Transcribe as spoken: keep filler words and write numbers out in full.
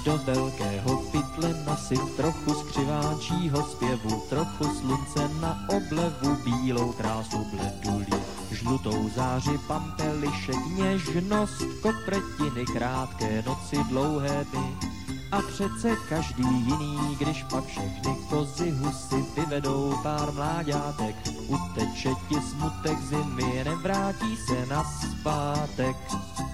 do velkého pytle nasyp trochu skřiváčího zpěvu, trochu slunce na oblevu, bílou krásu bledulí, žlutou záři pampelišek, něžnost kopretiny, krátké noci, dlouhé dny. A přece každý jiný, když pak všechny kozy husy vyvedou pár mláďátek, uteče ti smutek zimy, nevrátí se naspátek.